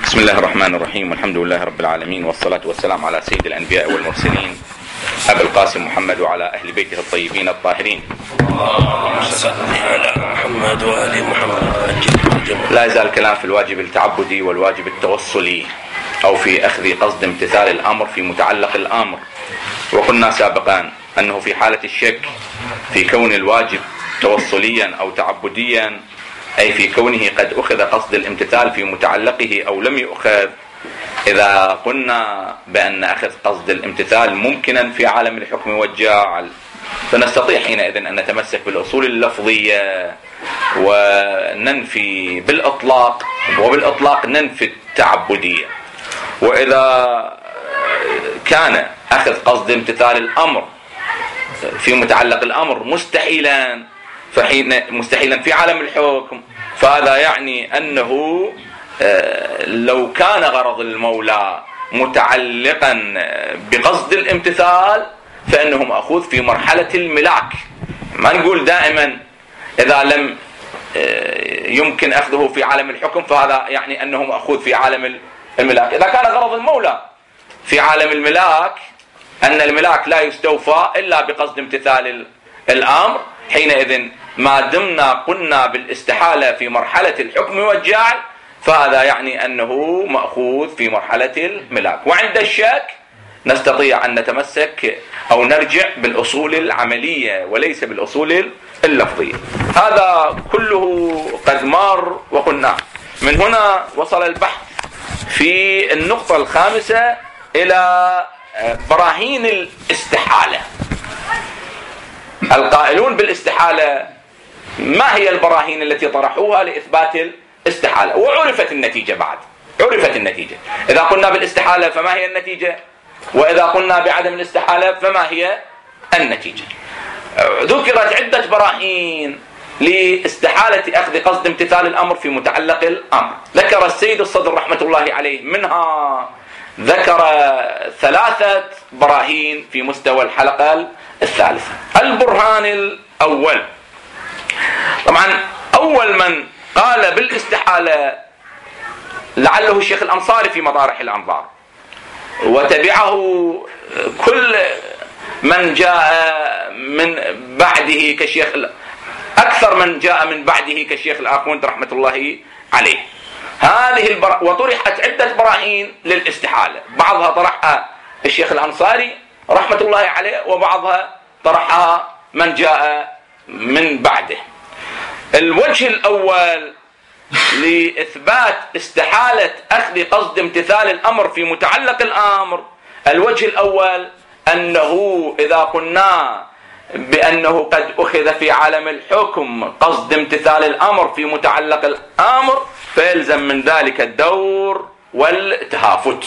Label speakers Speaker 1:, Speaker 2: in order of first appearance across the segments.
Speaker 1: بسم الله الرحمن الرحيم، والحمد لله رب العالمين، والصلاة والسلام على سيد الأنبياء والمرسلين أبي القاسم محمد وعلى أهل بيته الطيبين الطاهرين.
Speaker 2: اللهم صل على محمد وآل محمد.
Speaker 1: لا يزال الكلام في الواجب التعبدي والواجب التوصلي، أو في أخذ قصد امتثال الأمر في متعلق الأمر. وقلنا سابقا أنه في حالة الشك في كون الواجب توصليا أو تعبديا، أي في كونه قد أخذ قصد الامتثال في متعلقه أو لم يؤخذ، إذا قلنا بأن أخذ قصد الامتثال ممكنا في عالم الحكم والجعل، فنستطيع حينئذ أن نتمسك بالأصول اللفظية وننفي بالإطلاق، وبالإطلاق ننفي التعبدية. وإذا كان أخذ قصد امتثال الأمر في متعلق الأمر مستحيلا في عالم الحكم، فهذا يعني أنه لو كان غرض المولى متعلقا بقصد الامتثال فإنه مأخوذ في مرحلة الملاك. ما نقول دائما إذا لم يمكن أخذه في عالم الحكم فهذا يعني أنه مأخوذ في عالم الملاك. إذا كان غرض المولى في عالم الملاك أن الملاك لا يستوفى إلا بقصد امتثال الأمر، حينئذ ما دمنا قلنا بالاستحالة في مرحلة الحكم والجعل فهذا يعني أنه مأخوذ في مرحلة الملاك. وعند الشك نستطيع أن نتمسك أو نرجع بالأصول العملية وليس بالأصول اللفظية. هذا كله قد مر وقلنا. من هنا وصل البحث في النقطة الخامسة إلى براهين الاستحالة. القائلون بالاستحالة ما هي البراهين التي طرحوها لإثبات الاستحالة؟ وعرفت النتيجة بعد. عرفت النتيجة. إذا قلنا بالاستحالة فما هي النتيجة؟ وإذا قلنا بعدم الاستحالة فما هي النتيجة؟ ذكرت عدة براهين لاستحالة أخذ قصد امتثال الأمر في متعلق الأمر. ذكر السيد الصدر رحمة الله عليه منها، ذكر 3 براهين في مستوى الحلقة الثالثة. البرهان الأول، طبعا أول من قال بالاستحالة لعله الشيخ الأنصاري في مطارح الأنظار، وتبعه كل من جاء من بعده كشيخ، أكثر من جاء من بعده كشيخ الآخوند رحمة الله عليه. هذه وطرحت عدة براهين للاستحالة، بعضها طرحها الشيخ الأنصاري رحمة الله عليه، وبعضها طرحها من جاء من بعده. الوجه الأول لإثبات استحالة أخذ قصد امتثال الأمر في متعلق الأمر، الوجه الأول أنه إذا قلنا بأنه قد أخذ في عالم الحكم قصد امتثال الأمر في متعلق الأمر فيلزم من ذلك الدور والتهافت.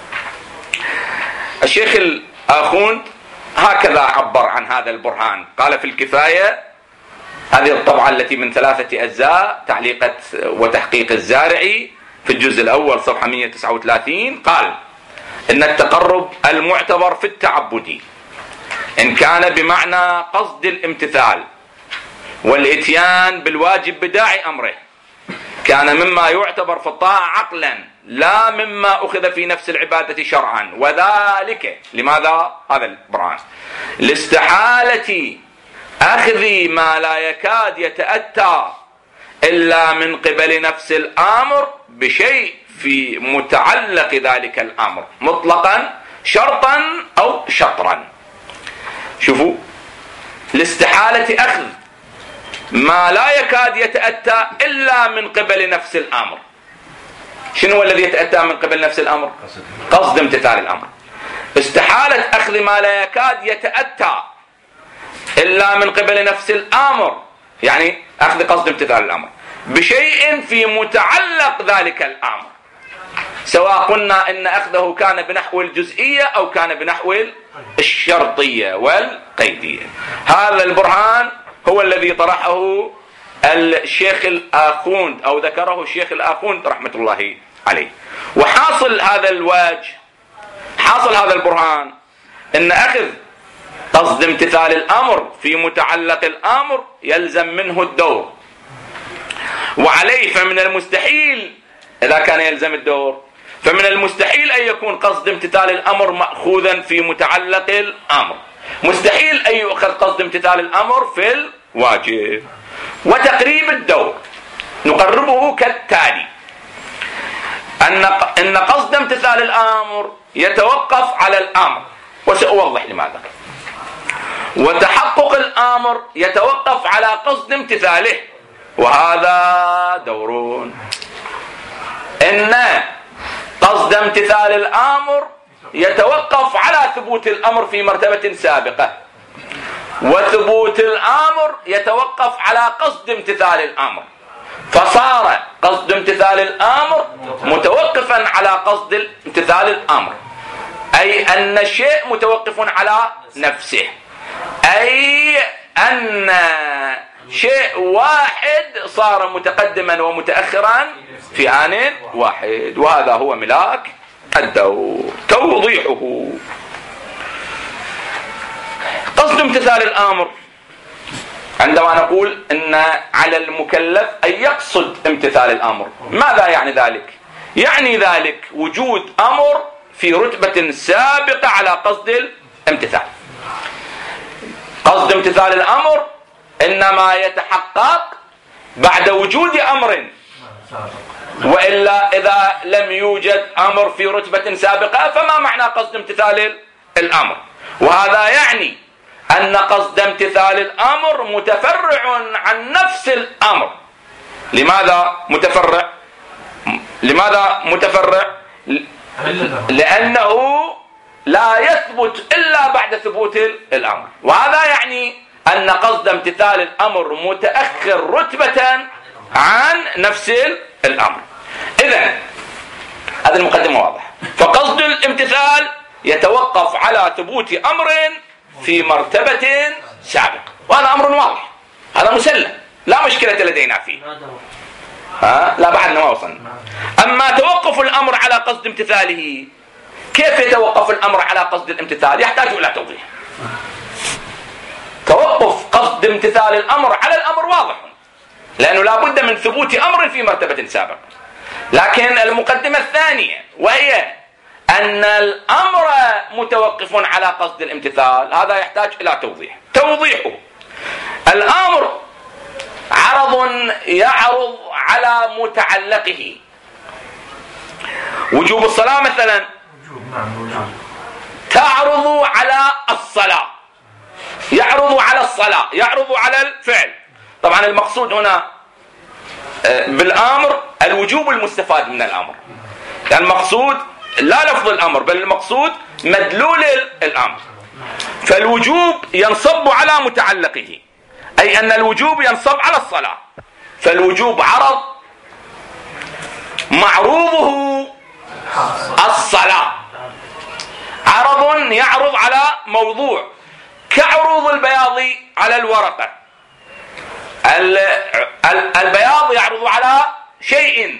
Speaker 1: الشيخ الآخوند هكذا عبر عن هذا البرهان، قال في الكفاية، هذه الطبعة التي من 3 أجزاء، تعليقة وتحقيق الزارعي في الجزء الأول صفحة 139، قال إن التقرب المعتبر في التعبد إن كان بمعنى قصد الامتثال والإتيان بالواجب بداعي أمره كان مما يعتبر في الطاعة عقلا لا مما أخذ في نفس العبادة شرعا. وذلك لماذا؟ هذا البرهان لاستحالة أخذ ما لا يكاد يتأتى إلا من قبل نفس الأمر بشيء في متعلق ذلك الأمر مطلقا شرطا أو شطرا. شوفوا، لاستحالة أخذ ما لا يكاد يتأتى إلا من قبل نفس الأمر. شنو الذي يتأتى من قبل نفس الأمر؟ قصد امتثال الأمر. استحالة أخذ ما لا يكاد يتأتى إلا من قبل نفس الأمر، يعني أخذ قصد امتثال الأمر بشيء في متعلق ذلك الأمر، سواء قلنا إن أخذه كان بنحو الجزئية أو كان بنحو الشرطية والقيدية. هذا البرهان هو الذي طرحه الشيخ الآخوند أو ذكره الشيخ الآخوند رحمة الله عليه. وحاصل هذا الوجه، حاصل هذا البرهان إن أخذ قصد امتثال الأمر في متعلق الأمر يلزم منه الدور، وعليه فمن المستحيل إذا كان يلزم الدور فمن المستحيل أن يكون قصد امتثال الأمر مأخوذا في متعلق الأمر، مستحيل أن يؤخذ قصد امتثال الأمر في الواجب. وتقريب الدور نقربه كالتالي: أن قصد امتثال الأمر يتوقف على الأمر، وسأوضح لماذا. وتحقق الأمر يتوقف على قصد امتثاله، وهذا دور. إن قصد امتثال الأمر يتوقف على ثبوت الأمر في مرتبة سابقة، وثبوت الأمر يتوقف على قصد امتثال الأمر، فصار قصد امتثال الأمر متوقفا على قصد امتثال الأمر، أي أن الشيء متوقف على نفسه، أي أن شيء واحد صار متقدما ومتأخرا في آن واحد، وهذا هو ملاك الدور. توضيحه: قصد امتثال الأمر عندما نقول أن على المكلف أن يقصد امتثال الأمر، ماذا يعني ذلك؟ يعني ذلك وجود أمر في رتبة سابقة على قصد الامتثال. قصد امتثال الأمر إنما يتحقق بعد وجود أمر، وإلا إذا لم يوجد أمر في رتبة سابقة فما معنى قصد امتثال الأمر؟ وهذا يعني أن قصد امتثال الأمر متفرع عن نفس الأمر. لماذا متفرع؟ لأنه لا يثبت إلا بعد ثبوت الأمر، وهذا يعني أن قصد امتثال الأمر متأخر رتبة عن نفس الأمر. إذن هذه المقدمة واضحة. فقصد الامتثال يتوقف على ثبوت أمر في مرتبة سابقة، وهذا أمر واضح، هذا مسلم لا مشكلة لدينا فيه. لا بعدنا ما وصلنا. أما توقف الأمر على قصد امتثاله، كيف يتوقف الأمر على قصد الامتثال؟ يحتاج إلى توضيح. توقف قصد امتثال الأمر على الأمر واضح، لأنه لا بد من ثبوت أمر في مرتبة سابقة. لكن المقدمة الثانية وهي أن الأمر متوقف على قصد الامتثال، هذا يحتاج إلى توضيح. توضيحه: الأمر عرض يعرض على متعلقه. وجوب الصلاة مثلا تعرض على الصلاة، يعرض على الصلاة، يعرض على الفعل. طبعا المقصود هنا بالأمر الوجوب المستفاد من الأمر، يعني المقصود لا لفظ الأمر بل المقصود مدلول الأمر. فالوجوب ينصب على متعلقه، أي أن الوجوب ينصب على الصلاة، فالوجوب عرض معروضه الصلاة، عرض يعرض على موضوع كعروض البياض على الورقة. البياض يعرض على شيء،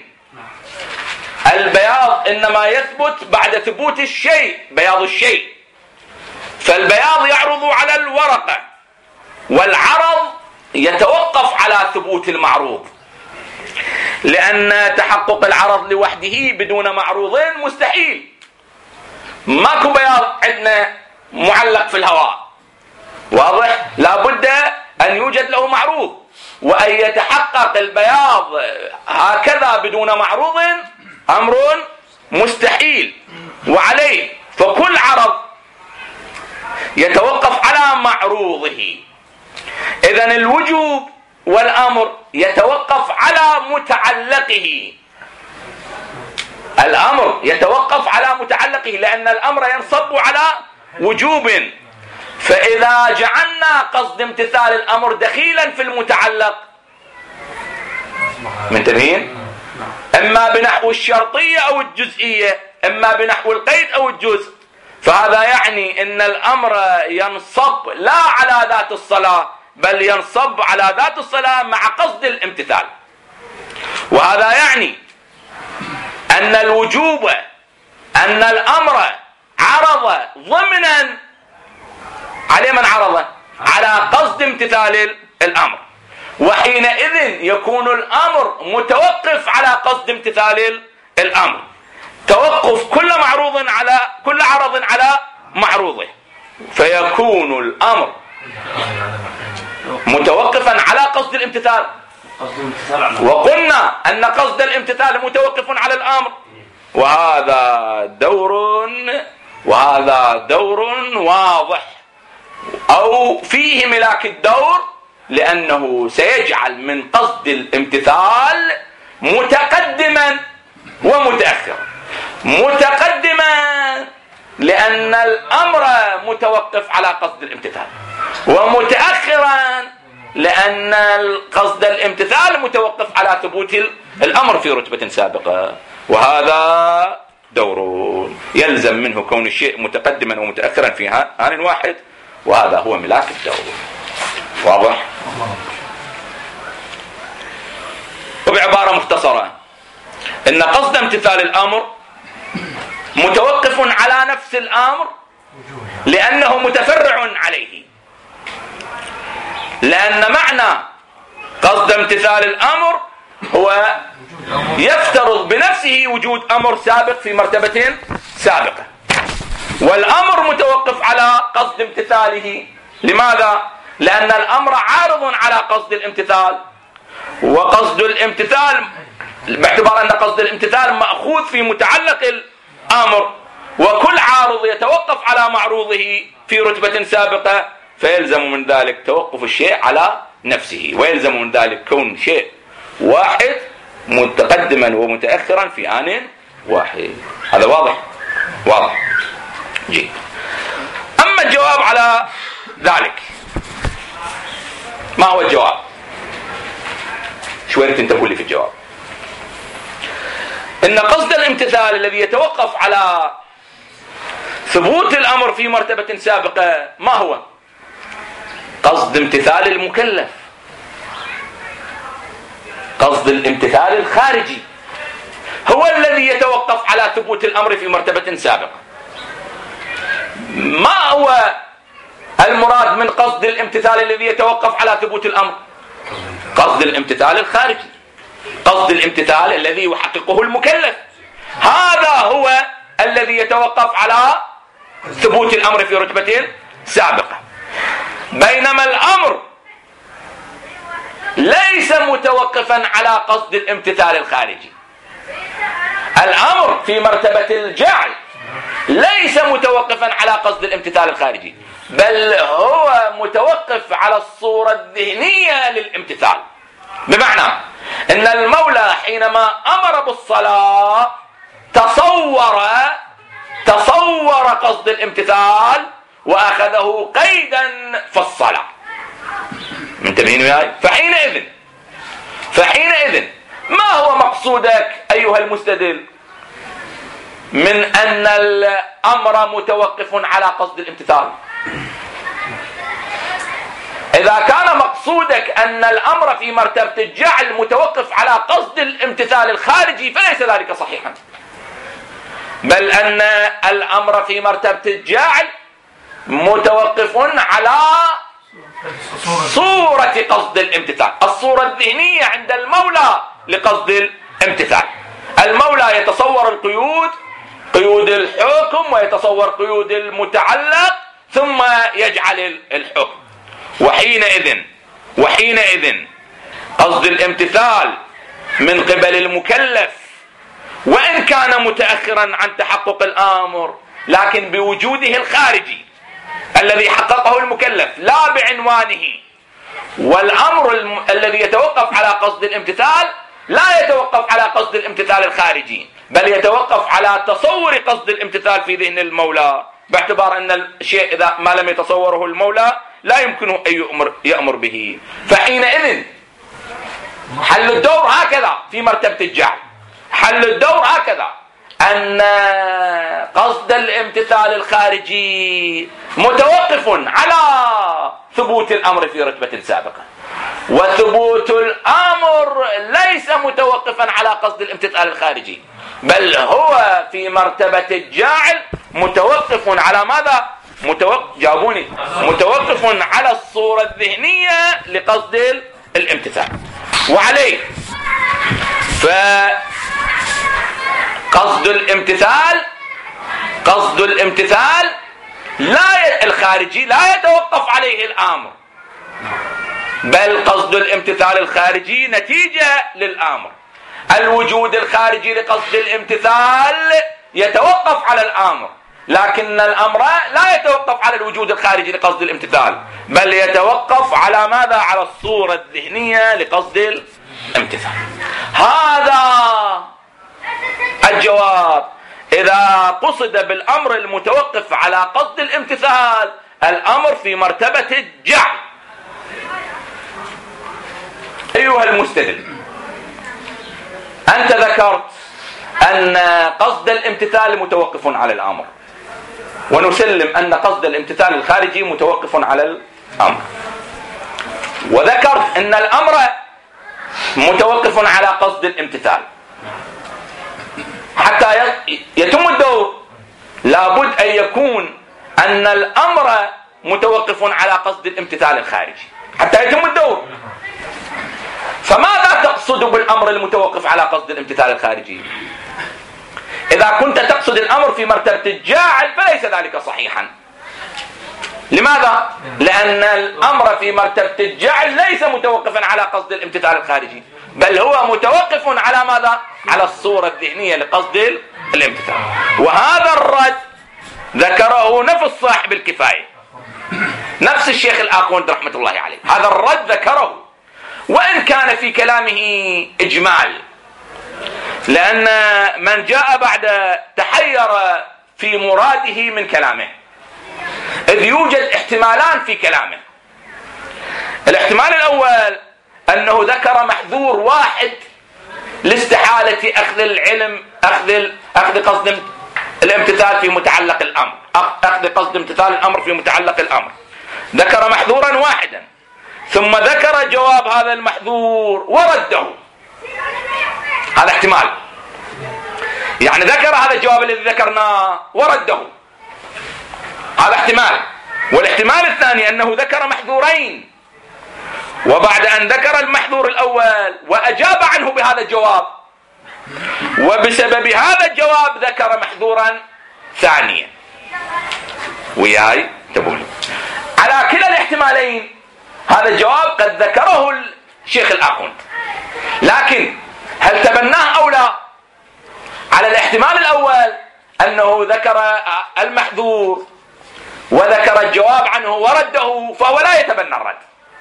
Speaker 1: البياض إنما يثبت بعد ثبوت الشيء، بياض الشيء، فالبياض يعرض على الورقة، والعرض يتوقف على ثبوت المعروض، لأن تحقق العرض لوحده بدون معروض مستحيل. ماكو بياض عندنا معلق في الهواء، واضح؟ لا بد أن يوجد له معروض، وأن يتحقق البياض هكذا بدون معروض أمر مستحيل. وعليه فكل عرض يتوقف على معروضه. إذن الوجوب والأمر يتوقف على متعلقه، الأمر يتوقف على متعلقه، لأن الأمر ينصب على وجوب. فإذا جعلنا قصد امتثال الأمر دخيلا في المتعلق، منتبهين؟ إما بنحو الشرطية أو الجزئية، إما بنحو القيد أو الجزء، فهذا يعني أن الأمر ينصب لا على ذات الصلاة بل ينصب على ذات الصلاة مع قصد الامتثال. وهذا يعني أن الوجوب، أن الأمر عرض ضمنا على من عرض؟ على قصد امتثال الأمر، وحينئذ يكون الأمر متوقف على قصد امتثال الأمر. توقف توقف كل عرض على معروضه، فيكون الأمر متوقفا على قصد الامتثال. وقلنا أن قصد الامتثال متوقف على الأمر، وهذا دور واضح، أو فيه ملاك الدور، لأنه سيجعل من قصد الامتثال متقدما ومتأخرا. متقدما لأن الأمر متوقف على قصد الامتثال، ومتأخرا لأن قصد الامتثال متوقف على ثبوت الأمر في رتبة سابقة. وهذا دور يلزم منه كون الشيء متقدما ومتأخرا في آن واحد، وهذا هو ملاك الدور. واضح؟ وبعبارة مختصرة، إن قصد امتثال الأمر متوقف على نفس الأمر لأنه متفرع عليه، لأن معنى قصد امتثال الأمر هو يفترض بنفسه وجود أمر سابق في مرتبة سابقة، والأمر متوقف على قصد امتثاله. لماذا؟ لأن الأمر عارض على قصد الامتثال، وقصد الامتثال باعتبار أن قصد الامتثال مأخوذ في متعلق الأمر، وكل عارض يتوقف على معروضه في رتبة سابقة، فيلزم من ذلك توقف الشيء على نفسه، ويلزم من ذلك كون شيء واحد متقدما ومتأخرا في آن واحد. هذا واضح؟ واضح جيد. أما الجواب على ذلك، ما هو الجواب؟ شو أنت تقول لي في الجواب؟ إن قصد الامتثال الذي يتوقف على ثبوت الأمر في مرتبة سابقة ما هو؟ قصد امتثال المكلف، قصد الامتثال الخارجي هو الذي يتوقف على ثبوت الأمر في مرتبة سابقة. ما هو المراد من قصد الامتثال الذي يتوقف على ثبوت الأمر؟ قصد الامتثال الخارجي، قصد الامتثال الذي يحققه المكلف، هذا هو الذي يتوقف على ثبوت الأمر في رتبة سابقة. بينما الأمر ليس متوقفا على قصد الامتثال الخارجي. الأمر في مرتبة الجعل ليس متوقفا على قصد الامتثال الخارجي، بل هو متوقف على الصورة الذهنية للامتثال. بمعنى أن المولى حينما أمر بالصلاة تصور قصد الامتثال وأخذه قيدا في الصلاة. منتبهين وياي؟ فحينئذ ما هو مقصودك أيها المستدل من أن الأمر متوقف على قصد الامتثال؟ إذا كان مقصودك أن الأمر في مرتبة الجعل متوقف على قصد الامتثال الخارجي فليس ذلك صحيحا، بل أن الأمر في مرتبة الجعل متوقف على صورة قصد الامتثال، الصورة الذهنية عند المولى لقصد الامتثال. المولى يتصور القيود، قيود الحكم، ويتصور قيود المتعلق، ثم يجعل الحكم. وحينئذ قصد الامتثال من قبل المكلف وإن كان متأخرا عن تحقق الأمر، لكن بوجوده الخارجي الذي حققه المكلف لا بعنوانه. والأمر الذي يتوقف على قصد الامتثال لا يتوقف على قصد الامتثال الخارجي، بل يتوقف على تصور قصد الامتثال في ذهن المولى، باعتبار أن الشيء إذا ما لم يتصوره المولى لا يمكنه أن يأمر به. فحينئذ حل الدور هكذا في مرتبة الجعل، حل الدور هكذا أن قصد الامتثال الخارجي متوقف على ثبوت الأمر في رتبة سابقة، وثبوت الأمر ليس متوقفا على قصد الامتثال الخارجي، بل هو في مرتبة الجاعل متوقف على ماذا؟ جاوبوني. متوقف على الصورة الذهنية لقصد الامتثال. وعليه فقصد الامتثال قصد الامتثال الخارجي لا يتوقف عليه الامر، بل قصد الامتثال الخارجي نتيجة للامر. الوجود الخارجي لقصد الامتثال يتوقف على الامر، لكن الامر لا يتوقف على الوجود الخارجي لقصد الامتثال، بل يتوقف على ماذا؟ على الصورة الذهنية لقصد الامتثال. هذا الجواب. إذا قصد بالأمر المتوقف على قصد الامتثال الأمر في مرتبة الجعل. أيها المستدل، أنت ذكرت أن قصد الامتثال متوقف على الأمر، ونسلم أن قصد الامتثال الخارجي متوقف على الأمر، وذكرت أن الأمر متوقف على قصد الامتثال. حتى يتم الدور لابد أن يكون أن الأمر متوقف على قصد الامتثال الخارجي حتى يتم الدور. فماذا تقصد بالأمر المتوقف على قصد الامتثال الخارجي؟ إذا كنت تقصد الأمر في مرتبة الجاعل فليس ذلك صحيحا. لماذا؟ لأن الأمر في مرتبة الجعل ليس متوقفا على قصد الامتثال الخارجي، بل هو متوقف على ماذا؟ على الصورة الذهنية لقصد الامتثال. وهذا الرد ذكره نفس صاحب الكفاية، نفس الشيخ الآخوند رحمة الله عليه، هذا الرد ذكره، وإن كان في كلامه إجمال، لأن من جاء بعد تحير في مراده من كلامه، إذ يوجد احتمالان في كلامه. الاحتمال الأول أنه ذكر محذور واحد لاستحالة أخذ العلم أخذ قصد الامتثال في متعلق الأمر، أخذ قصد امتثال الأمر في متعلق الأمر، ذكر محذورا واحدا ثم ذكر جواب هذا المحذور ورده. هذا احتمال، يعني ذكر هذا الجواب الذي ذكرناه ورده، هذا احتمال. والاحتمال الثاني أنه ذكر محذورين، وبعد أن ذكر المحذور الأول وأجاب عنه بهذا الجواب، وبسبب هذا الجواب ذكر محذورا ثانيا. وياي انتبهوا على كلا الاحتمالين. هذا الجواب قد ذكره الشيخ الآخوند، لكن هل تبناه أو لا؟ على الاحتمال الأول أنه ذكر المحذور وذكر الجواب عنه ورده، فهو لا يتبنى الرد،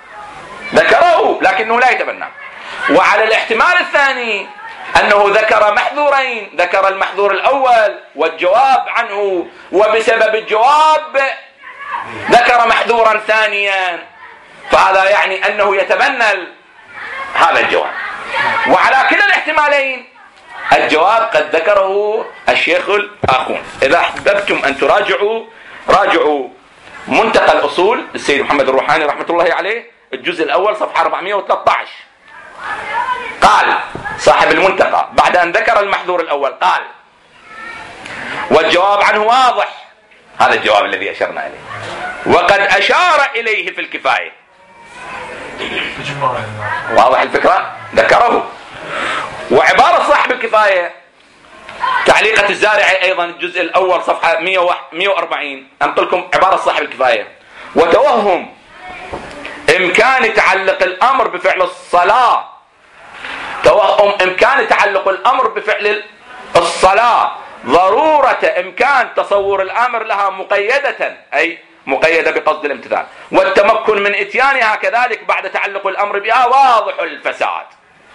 Speaker 1: ذكره لكنه لا يتبنى. وعلى الاحتمال الثاني أنه ذكر محذورين، ذكر المحذور الأول والجواب عنه، وبسبب الجواب ذكر محذورا ثانيا، فهذا يعني أنه يتبنى هذا الجواب. وعلى كلا الاحتمالين الجواب قد ذكره الشيخ الآخوند. إذا أحببتم أن راجعوا منتقى الأصول للسيد محمد الروحاني رحمة الله عليه، الجزء الأول صفحة 413. قال صاحب المنتقى بعد أن ذكر المحذور الأول قال: والجواب عنه واضح، هذا الجواب الذي أشرنا إليه، وقد أشار إليه في الكفاية. واضح الفكرة؟ ذكره. وعبارة صاحب الكفاية تعليقة الزارعي أيضا الجزء الأول صفحة 140، أنقلكم عبارة صاحب الكفاية: وتوهم إمكان تعلق الأمر بفعل الصلاة، توهم إمكان تعلق الأمر بفعل الصلاة، ضرورة إمكان تصور الأمر لها مقيدة، أي مقيدة بقصد الامتثال، والتمكن من إتيانها كذلك بعد تعلق الأمر بها واضح الفساد.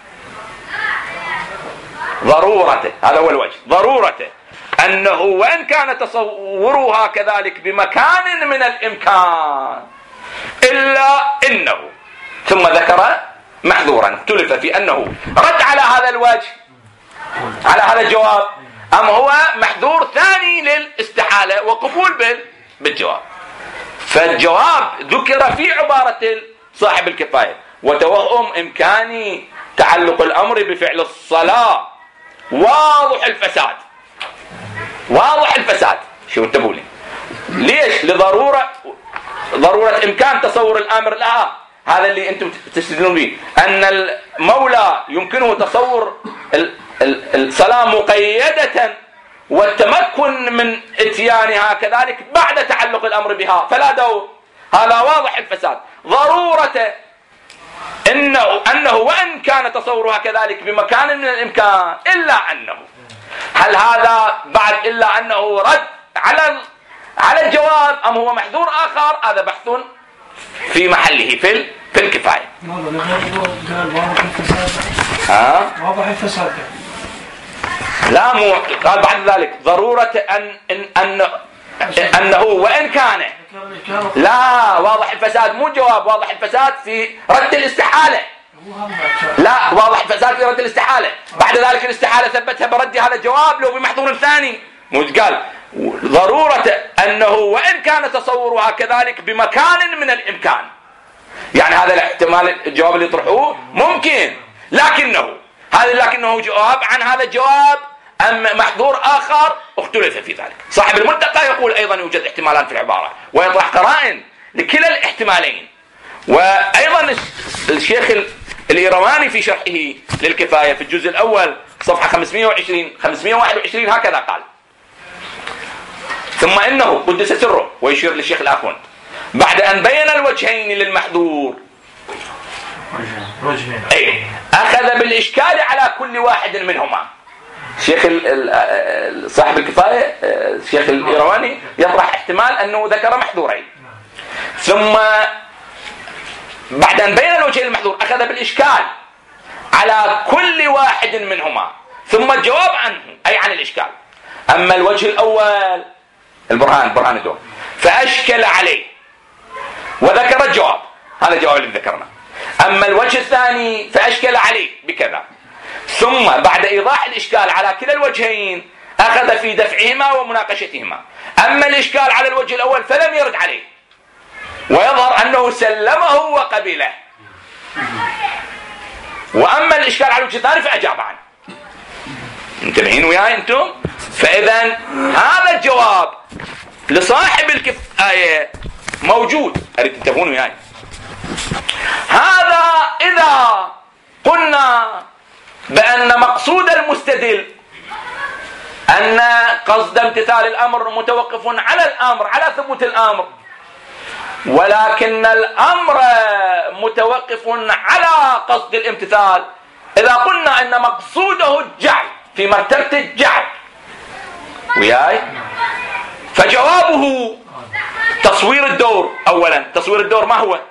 Speaker 1: ضرورته، هذا هو الوجه، ضرورته أنه وإن كان تصورها كذلك بمكان من الإمكان إلا إنه، ثم ذكر محذورا اختلف في أنه رد على هذا الوجه على هذا الجواب أم هو محذور ثاني للاستحالة وقبول بالجواب. فالجواب ذكر في عبارة صاحب الكفاية: وتوهم إمكان تعلق الأمر بفعل الصلاة واضح الفساد. واضح الفساد، شو انتبهوا لي؟ ليش؟ لضرورة إمكان تصور الأمر لها، هذا اللي أنتم تستدلون به، أن المولى يمكنه تصور الصلاة مقيدة والتمكن من اتيانها كذلك بعد تعلق الأمر بها، فلا دور. هذا واضح الفساد. ضرورة أنه وإن كان تصورها كذلك بمكان من الإمكان، إلا أنه، هل هذا بعد إلا أنه رد على الجواب أم هو محذور آخر؟ هذا بحث في محله في الكفاية.
Speaker 3: واضح الفساد.
Speaker 1: لا، مو قال بعد ذلك ضرورة أنه وإن كان. لا، واضح الفساد مو جواب، واضح الفساد في رد الاستحالة. لا، واضح الفساد في رد الاستحالة. بعد ذلك الاستحالة ثبتها برد هذا الجواب لو بمحظور ثاني. مو قال ضرورة أنه وإن كان تصورها كذلك بمكان من الإمكان، يعني هذا الاحتمال الجواب اللي يطرحوه ممكن، لكنه جواب عن هذا الجواب أم محظور آخر اختلف في ذلك. صاحب الملتقى يقول أيضا يوجد احتمالان في العبارة ويطرح قرائن لكلا الاحتمالين. وأيضا الشيخ الإيرواني في شرحه للكفاية في الجزء الأول صفحة 521 هكذا قال: ثم إنه قدس سره، ويشير للشيخ الآخون، بعد أن بين الوجهين للمحذور أخذ بالإشكال على كل واحد منهما. الشيخ صاحب الكفاية الشيخ الإيرواني يطرح احتمال أنه ذكر محذورين، ثم بعد أن بين الوجهين المحذور أخذ بالإشكال على كل واحد منهما، ثم الجواب عنه أي عن الإشكال. أما الوجه الأول برهان الدور فأشكل عليه وذكر الجواب، هذا الجواب اللي ذكرنا. أما الوجه الثاني فأشكل عليه بكذا، ثم بعد إيضاح الإشكال على كلا الوجهين أخذ في دفعهما ومناقشتهما. أما الإشكال على الوجه الأول فلم يرد عليه، ويظهر أنه سلمه وقبله، وأما الإشكال على الوجه الثاني فأجاب عنه. انتبهين وياي أنتم؟ فإذا هذا الجواب لصاحب الكفاية موجود، أريد تنتبهون وياي. هذا إذا قلنا بأن مقصود المستدل أن قصد امتثال الأمر متوقف على الأمر، على ثبوت الأمر، ولكن الأمر متوقف على قصد الامتثال. إذا قلنا أن مقصوده الجعل في مرتبة الجعل وياي، فجوابه تصوير الدور. أولا تصوير الدور ما هو؟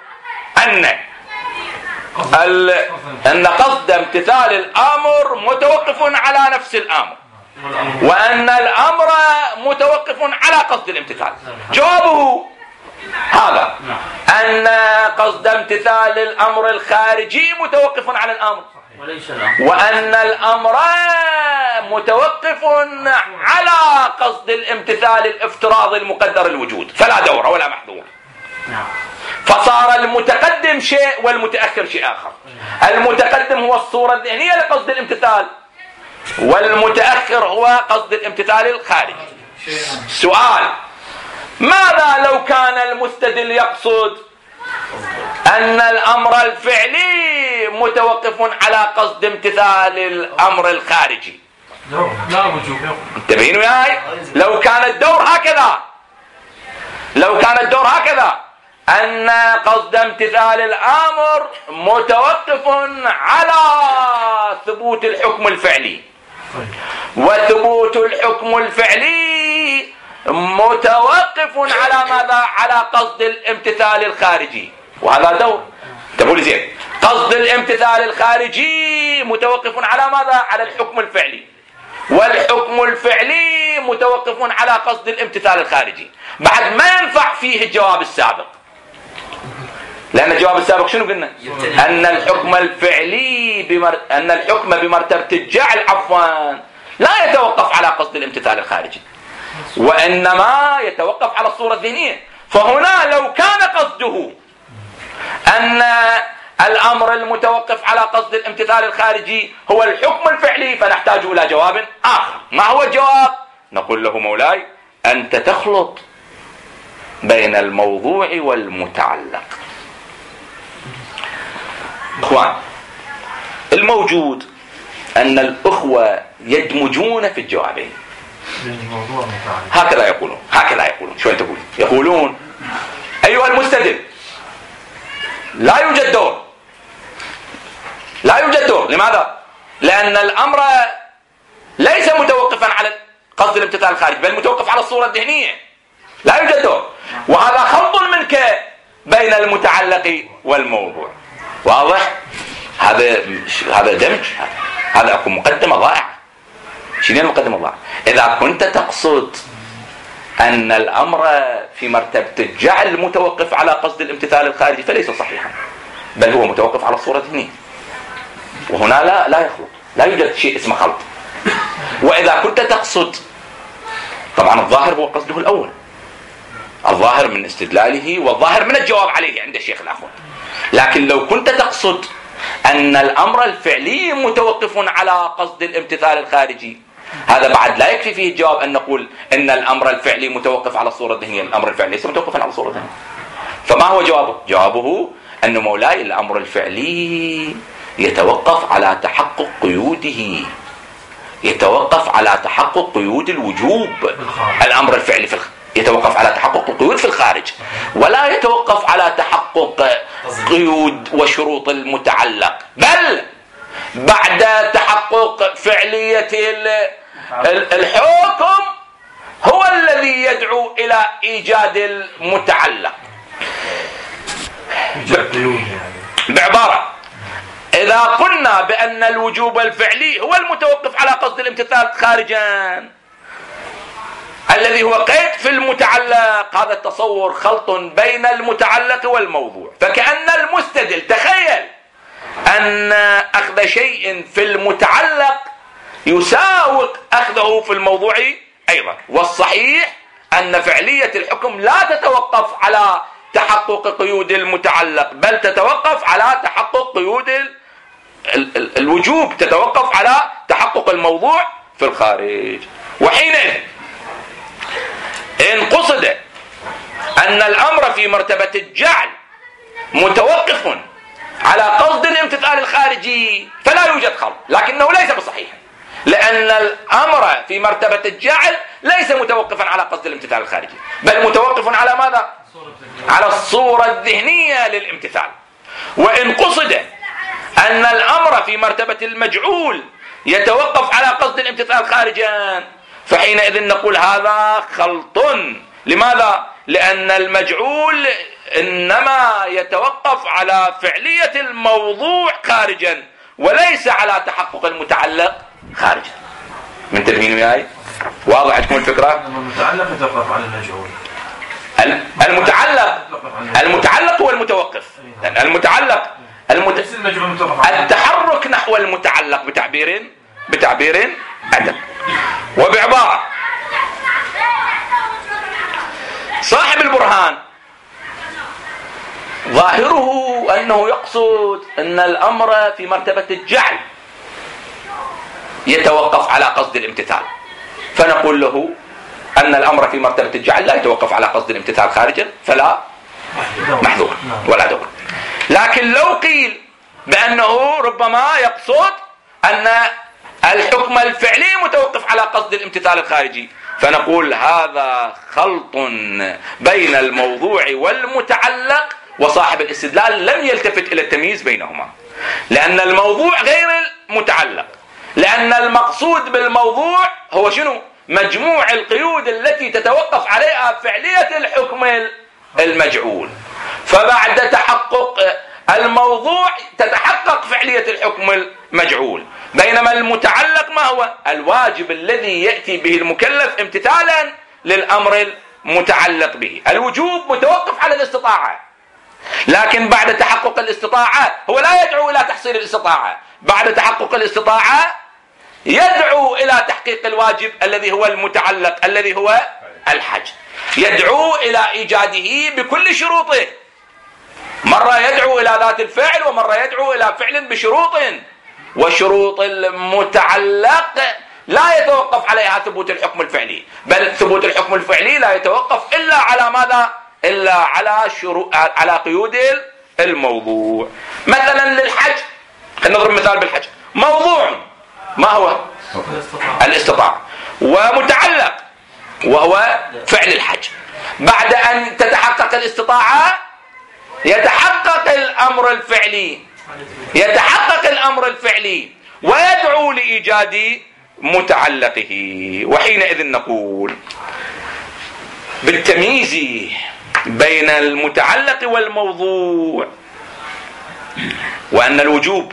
Speaker 1: أن قصد امتثال الأمر متوقف على نفس الأمر، وأن الأمر متوقف على قصد الامتثال. جوابه هذا أن قصد امتثال الأمر الخارجي متوقف على الأمر، وأن الأمر متوقف على قصد الامتثال الافتراضي المقدر الوجود، فلا دور ولا محظور. فصار المتقدم شيء والمتأخر شيء آخر. المتقدم هو الصورة الذهنية لقصد الامتثال، والمتأخر هو قصد الامتثال الخارجي. سؤال: ماذا لو كان المستدل يقصد أن الأمر الفعلي متوقف على قصد امتثال الأمر الخارجي؟
Speaker 3: لا وجوب.
Speaker 1: انتبهين وياي؟ لو كان الدور هكذا أن قصد امتثال الأمر متوقف على ثبوت الحكم الفعلي، وثبوت الحكم الفعلي متوقف على ماذا؟ على قصد الامتثال الخارجي، وهذا دور. تقول زين، قصد الامتثال الخارجي متوقف على ماذا؟ على الحكم الفعلي، والحكم الفعلي متوقف على قصد الامتثال الخارجي. بعد ما ينفع فيه الجواب السابق، لأن الجواب السابق شنو قلنا؟ أن الحكم الفعلي أن الحكم بمرتبة الجعل لا يتوقف على قصد الامتثال الخارجي، وإنما يتوقف على الصورة الذهنية. فهنا لو كان قصده أن الأمر المتوقف على قصد الامتثال الخارجي هو الحكم الفعلي، فنحتاج إلى جواب آخر. ما هو الجواب؟ نقول له: مولاي، أنت تخلط بين الموضوع والمتعلق. إخوان، الموجود أن الأخوة يدمجون في الجوابين، هكذا يقولون. شو أنت تقول؟ يقولون أيها المستدل لا يوجد دور. لماذا؟ لأن الأمر ليس متوقفا على قصد الامتثال الخارجي، بل متوقف على الصورة الذهنية. لا يوجد دور، وهذا خلط منك بين المتعلق والموضوع. واضح؟ هذا دمج. هذا أكون مقدمة ضائعة. شنو المقدمة الضائعة؟ إذا كنت تقصد أن الأمر في مرتبة الجعل متوقف على قصد الامتثال الخارجي فليس صحيحا، بل هو متوقف على الصورة الذهنية، وهنا لا يخلط، لا يوجد شيء اسمه خلط. وإذا كنت تقصد، طبعا الظاهر هو قصده الأول، الظاهر من استدلاله والظاهر من الجواب عليه عند الشيخ الأخوان. لكن لو كنت تقصد أن الأمر الفعلي متوقف على قصد الامتثال الخارجي، هذا بعد لا يكفي فيه الجواب أن نقول أن الأمر الفعلي متوقف على الصورة الذهنية. الأمر الفعلي ليس متوقفا على الصورة الذهنية. فما هو جوابه؟ جوابه أن مولاي الأمر الفعلي يتوقف على تحقق قيوده، يتوقف على تحقق قيود الوجوب. الأمر الفعلي يتوقف على تحقق القيود في الخارج، ولا يتوقف على تحقق قيود وشروط المتعلق، بل بعد تحقق فعلية الحكم هو الذي يدعو إلى إيجاد المتعلق. بعبارة، إذا قلنا بأن الوجوب الفعلي هو المتوقف على قصد الامتثال خارجا الذي هو قيد في المتعلق، هذا التصور خلط بين المتعلق والموضوع. فكأن المستدل تخيل أن أخذ شيء في المتعلق يساوق أخذه في الموضوع أيضا. والصحيح أن فعلية الحكم لا تتوقف على تحقق قيود المتعلق، بل تتوقف على تحقق قيود الوجوب، تتوقف على تحقق الموضوع في الخارج. وحينئذ إن قصد أن الأمر في مرتبة الجعل متوقف على قصد الامتثال الخارجي فلا يوجد خلط، لكنه ليس بصحيح، لأن الأمر في مرتبة الجعل ليس متوقفا على قصد الامتثال الخارجي، بل متوقف على ماذا؟ على الصورة الذهنية للامتثال. وإن قصد أن الأمر في مرتبة المجعول يتوقف على قصد الامتثال خارجا فحينئذ نقول هذا خلط. لماذا؟ لأن المجعول إنما يتوقف على فعلية الموضوع خارجا وليس على تحقق المتعلق خارجا. منتبهين وياي؟ واضح عندكم الفكرة؟
Speaker 3: المتعلق يتوقف على المجعول.
Speaker 1: المتعلق هو المتوقف. المتعلق التحرك نحو المتعلق بتعبير أدب. وبعبارة، صاحب البرهان ظاهره أنه يقصد أن الأمر في مرتبة الجعل يتوقف على قصد الامتثال، فنقول له أن الأمر في مرتبة الجعل لا يتوقف على قصد الامتثال خارجا فلا محذور ولا دور. لكن لو قيل بأنه ربما يقصد أن الحكم الفعلي متوقف على قصد الامتثال الخارجي فنقول هذا خلط بين الموضوع والمتعلق، وصاحب الاستدلال لم يلتفت إلى التمييز بينهما، لأن الموضوع غير المتعلق، لأن المقصود بالموضوع هو شنو؟ مجموع القيود التي تتوقف عليها فعلية الحكم المجعول. فبعد تحقق الموضوع تتحقق فعلية الحكم المجعول، بينما المتعلق ما هو؟ الواجب الذي يأتي به المكلف امتثالا للأمر المتعلق به. الوجوب متوقف على الاستطاعة، لكن بعد تحقق الاستطاعة هو لا يدعو إلى تحصيل الاستطاعة، بعد تحقق الاستطاعة يدعو إلى تحقيق الواجب الذي هو المتعلق الذي هو الحج، يدعو إلى إيجاده بكل شروطه، مرة يدعو إلى ذات الفعل ومرة يدعو إلى فعل بشروط، وشروط المتعلق لا يتوقف عليها ثبوت الحكم الفعلي، بل ثبوت الحكم الفعلي لا يتوقف إلا على ماذا؟ إلا على قيود الموضوع. مثلا للحج، خلينا نضرب مثال بالحج، موضوع ما هو؟ الاستطاعة. ومتعلق وهو فعل الحج. بعد أن تتحقق الاستطاعة يتحقق الأمر الفعلي ويدعو لإيجاد متعلقه. وحينئذ نقول بالتمييز بين المتعلق والموضوع، وأن الوجوب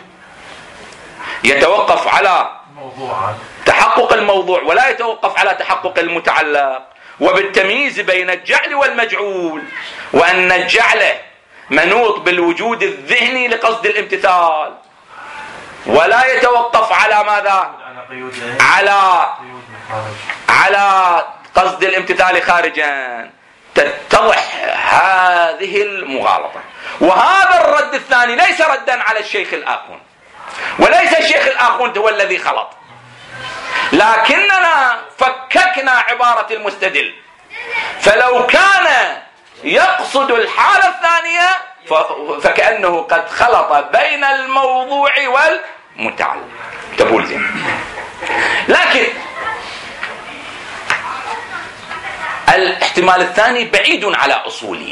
Speaker 1: يتوقف على تحقق الموضوع ولا يتوقف على تحقق المتعلق، وبالتمييز بين الجعل والمجعول، وأن الجعل منوط بالوجود الذهني لقصد الامتثال ولا يتوقف على ماذا؟ على قصد الامتثال خارجا. تتضح هذه المغالطة. وهذا الرد الثاني ليس ردا على الشيخ الآخون، وليس الشيخ الآخون هو الذي خلط، لكننا فككنا عبارة المستدل. فلو كان يقصد الحالة الثانية فكأنه قد خلط بين الموضوع والمتعلق. تقول زين، لكن الاحتمال الثاني بعيد على أصولي،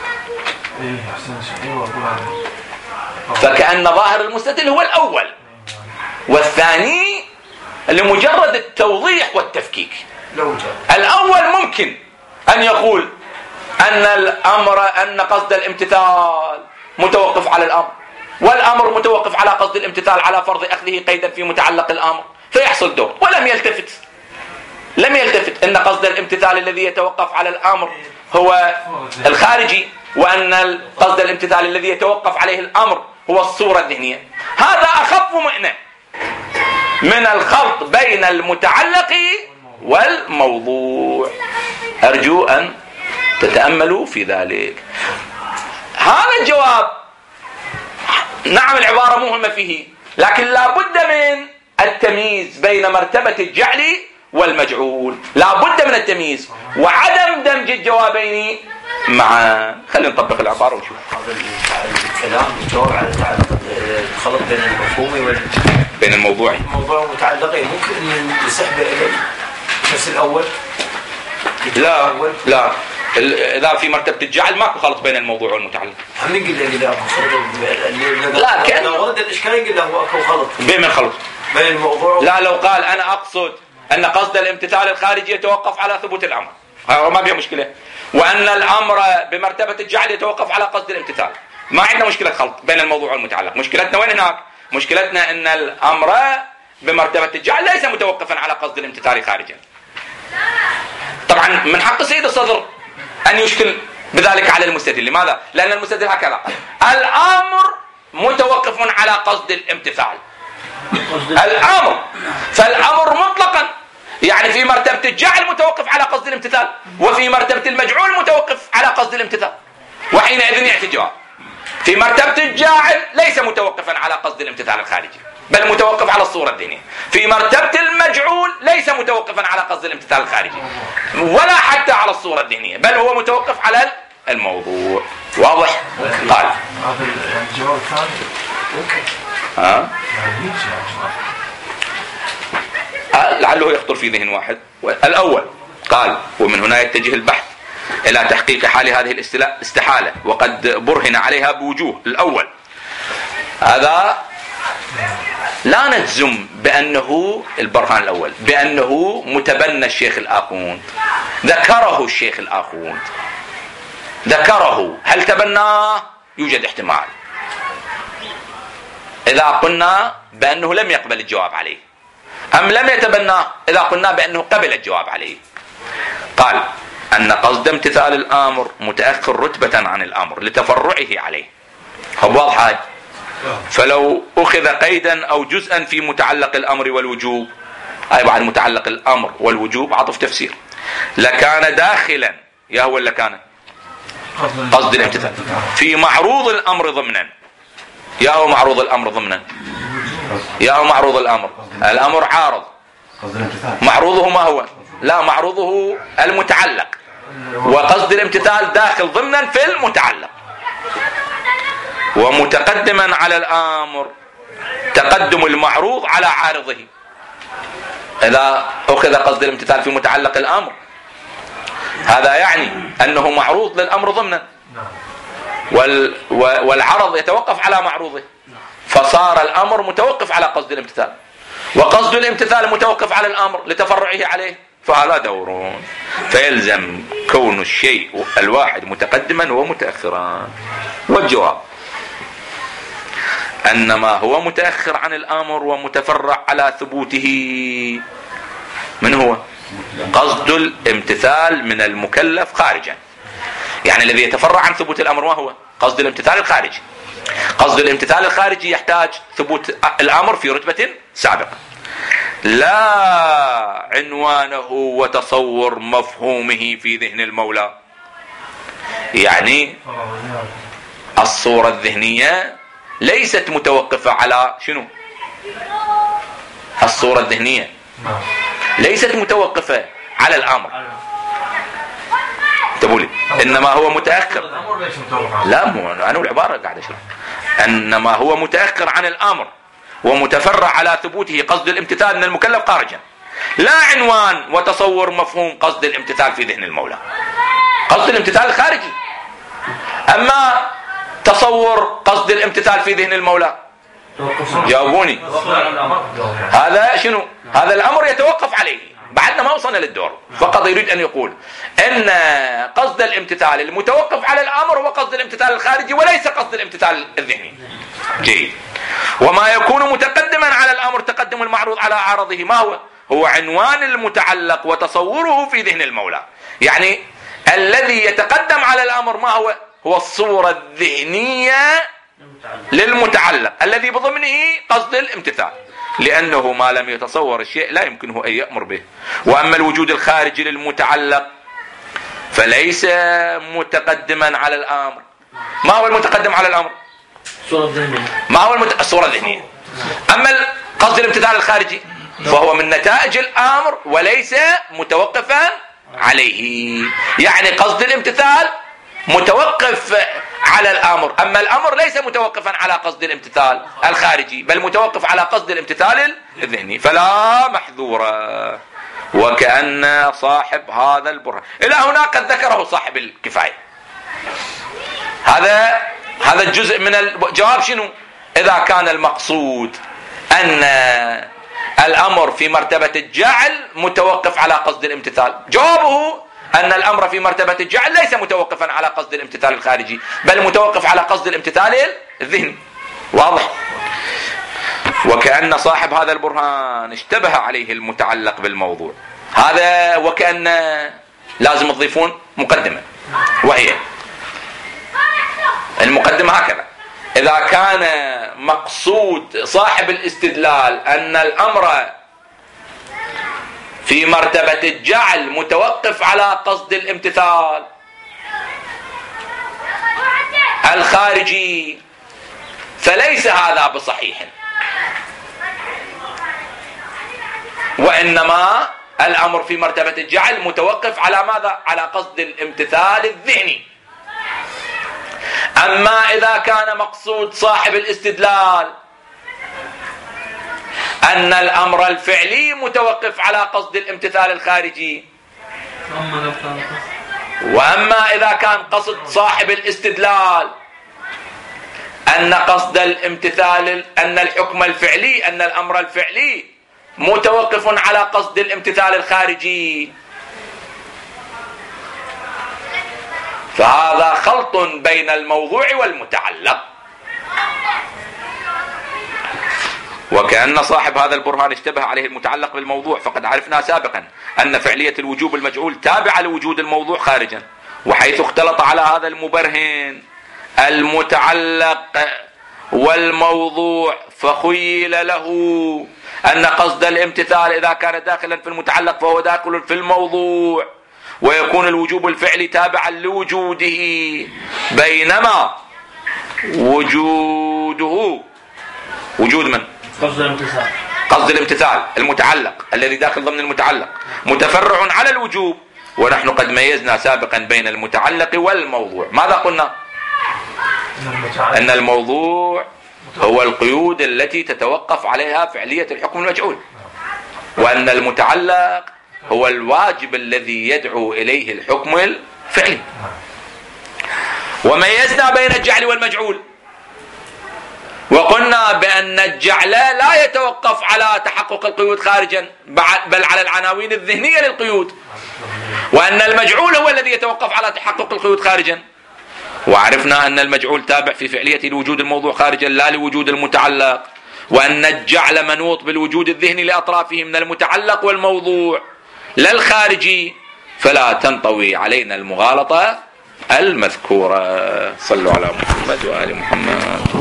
Speaker 1: فكأن ظاهر المستدل هو الأول، والثاني لمجرد التوضيح والتفكيك. الأول ممكن أن يقول أن قصد الامتثال متوقف على الأمر، والأمر متوقف على قصد الامتثال على فرض أخذه قيدا في متعلق الأمر، فيحصل دور. ولم يلتفت أن قصد الامتثال الذي يتوقف على الأمر هو الخارجي، وأن قصد الامتثال الذي يتوقف عليه الأمر هو الصورة الذهنية. هذا أخف مؤنة من الخلط بين المتعلق والموضوع. أرجو أن تتأملوا في ذلك. هذا الجواب نعم العبارة مهمة فيه، لكن لا بد من التمييز بين مرتبة الجعل والمجعول، لا بد من التمييز وعدم دمج الجوابين معا. خلينا نطبق العبارة ونشوف.
Speaker 4: هذا الكلام يجاوب على الخلط بين المفهومي
Speaker 1: بين الموضوعي
Speaker 4: والمتعلقي. ممكن أن يسحب إليه نفس الأول؟
Speaker 1: لا إذا في مرتبة الجعل ماكو خلط بين الموضوع والمتعلق.
Speaker 4: هم يقول له لا خلط.
Speaker 1: لا كان
Speaker 4: لو ورد الإشكال يقول له هو أكو خلط
Speaker 1: بين الخلط
Speaker 4: بين الموضوع.
Speaker 1: لا، لو قال أنا أقصد أن قصد الامتثال الخارجي يتوقف على ثبوت الأمر، ما بها مشكلة، وأن الأمر بمرتبة الجعل يتوقف على قصد الامتثال، ما عندنا مشكلة خلط بين الموضوع والمتعلق. مشكلتنا وين هناك؟ مشكلتنا أن الأمر بمرتبة الجعل ليس متوقفا على قصد الامتثال خارجا. طبعا من حق سيد الصدر أن يشكل بذلك على المستدل. لماذا؟ لأن المستدل هكذا قال: الأمر متوقف على قصد الامتثال. الأمر، فالأمر مطلقا يعني في مرتبة الجعل متوقف على قصد الامتثال، وفي مرتبة المجعول متوقف على قصد الامتثال. وحينئذ يأتي الجواب: في مرتبة الجاعل ليس متوقفا على قصد الامتثال الخارجي، بل متوقف على الصورة الذهنية. في مرتبة المجعول ليس متوقفا على قصد الامتثال الخارجي ولا حتى على الصورة الذهنية، بل هو متوقف على الموضوع. واضح؟ قال
Speaker 3: هذا الجواب الثاني
Speaker 1: لعله يخطر في ذهن واحد. الأول قال: ومن هنا يتجه البحث إلى تحقيق حال هذه الاستحالة، وقد برهن عليها بوجوه. الأول هذا لا نجزم بأنه البرهان الأول بأنه متبنى الشيخ الآخوند، ذكره الشيخ الآخوند، ذكره. هل تبناه؟ يوجد احتمال إذا قلنا بأنه لم يقبل الجواب عليه، أم لم يتبناه إذا قلنا بأنه قبل الجواب عليه. قال أن قصد امتثال الأمر متأخر رتبة عن الأمر لتفرعه عليه. واضح؟ فلو أخذ قيدا أو جزءا في متعلق الأمر والوجوب، أي بعد متعلق الأمر والوجوب عطف تفسير، لكان داخلا يا هو اللي كان قصد الامتثال في معروض الأمر ضمنا. يا هو معروض الأمر ضمنا، يا هو معروض الأمر عارض، معروضه ما هو؟ لا، معروضه المتعلق، وقصد الامتثال داخل ضمنا في المتعلق. ومتقدما على الأمر تقدم المعروض على عارضه، إذا أخذ قصد الامتثال في متعلق الأمر هذا يعني أنه معروض للأمر ضمنا، والعرض يتوقف على معروضه، فصار الأمر متوقف على قصد الامتثال، وقصد الامتثال متوقف على الأمر لتفرعه عليه، فهذا دور. فيلزم كون الشيء الواحد متقدما ومتأخرا. والجواب أن ما هو متأخر عن الأمر ومتفرع على ثبوته من هو؟ قصد الامتثال من المكلف خارجا. يعني الذي يتفرع عن ثبوت الأمر ما هو؟ قصد الامتثال الخارجي. قصد الامتثال الخارجي يحتاج ثبوت الأمر في رتبة سابقة، لا عنوانه وتصور مفهومه في ذهن المولى. يعني الصورة الذهنية ليست متوقفة على شنو؟ الصورة الذهنية ليست متوقفة على الأمر. تقولي إنما هو متأخر، لا مو أنا العبارة قاعد أشرح. إنما هو متأخر عن الأمر ومتفرع على ثبوته قصد الامتثال من المكلف خارجا، لا عنوان وتصور مفهوم قصد الامتثال في ذهن المولى. قصد الامتثال الخارجي. أما تصور قصد الامتثال في ذهن المولى، جاوبوني، هذا شنو؟ هذا الأمر يتوقف عليه، بعدنا ما وصلنا للدور. فقط يريد أن يقول أن قصد الامتثال المتوقف على الأمر هو قصد الامتثال الخارجي وليس قصد الامتثال الذهني. جيد. وما يكون متقدما على الأمر تقدم المعروض على عارضه ما هو؟ هو عنوان المتعلق وتصوره في ذهن المولى. يعني الذي يتقدم على الأمر ما هو؟ هو الصورة الذهنية للمتعلق الذي بضمنه قصد الامتثال، لأنه ما لم يتصور الشيء لا يمكنه أن يأمر به. وأما الوجود الخارجي للمتعلق فليس متقدما على الأمر. ما هو المتقدم على الأمر؟ ما هو الصورة الذهنية. أما قصد الامتثال الخارجي فهو من نتائج الأمر وليس متوقفا عليه. يعني قصد الامتثال متوقف على الأمر، أما الأمر ليس متوقفا على قصد الامتثال الخارجي، بل متوقف على قصد الامتثال الذهني، فلا محذورة. وكأن صاحب هذا البرهان إلى هنا قد ذكره صاحب الكفاية. هذا الجزء من الجواب. شنو؟ إذا كان المقصود أن الأمر في مرتبة الجعل متوقف على قصد الامتثال، جوابه أن الأمر في مرتبة الجعل ليس متوقفا على قصد الامتثال الخارجي، بل متوقف على قصد الامتثال الذهني. واضح؟ وكأن صاحب هذا البرهان اشتبه عليه المتعلق بالموضوع هذا، وكأن لازم تضيفون مقدمة، وهي المقدمة هكذا: إذا كان مقصود صاحب الاستدلال أن الأمر في مرتبة الجعل متوقف على قصد الامتثال الخارجي فليس هذا بصحيح، وإنما الأمر في مرتبة الجعل متوقف على ماذا؟ على قصد الامتثال الذهني. أما إذا كان مقصود صاحب الاستدلال أن الأمر الفعلي متوقف على قصد الامتثال الخارجي، وأما إذا كان قصد صاحب الاستدلال أن قصد الامتثال أن الحكم الفعلي أن الأمر الفعلي متوقف على قصد الامتثال الخارجي، فهذا خلط بين الموضوع والمتعلق. وكأن صاحب هذا البرهان اشتبه عليه المتعلق بالموضوع، فقد عرفنا سابقا أن فعلية الوجوب المجعول تابعة لوجود الموضوع خارجا، وحيث اختلط على هذا المبرهن المتعلق والموضوع فخيل له أن قصد الامتثال إذا كان داخلا في المتعلق فهو داخل في الموضوع، ويكون الوجوب الفعلي تابعا لوجوده، بينما وجوده وجود من؟ قصد الامتثال المتعلق الذي داخل ضمن المتعلق متفرع على الوجوب. ونحن قد ميزنا سابقا بين المتعلق والموضوع. ماذا قلنا؟ أن الموضوع هو القيود التي تتوقف عليها فعلية الحكم المجعول، وأن المتعلق هو الواجب الذي يدعو إليه الحكم الفعلي. وميزنا بين الجعل والمجعول، وقلنا بأن الجعل لا يتوقف على تحقق القيود خارجا بل على العناوين الذهنية للقيود، وأن المجعول هو الذي يتوقف على تحقق القيود خارجا. وعرفنا أن المجعول تابع في فعلية لوجود الموضوع خارجا لا لوجود المتعلق، وأن الجعل منوط بالوجود الذهني لأطرافه من المتعلق والموضوع لا الخارجي، فلا تنطوي علينا المغالطة المذكورة. صلوا على محمد وآل محمد.